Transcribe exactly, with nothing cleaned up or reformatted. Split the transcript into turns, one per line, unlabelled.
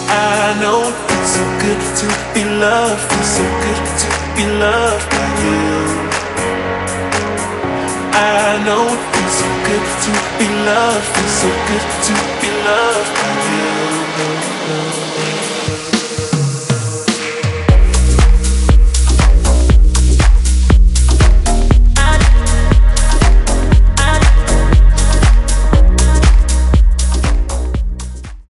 I know it feels so good to be loved, feels so good to be loved by you. I know it feels so good to be loved, feels so good to be loved by you.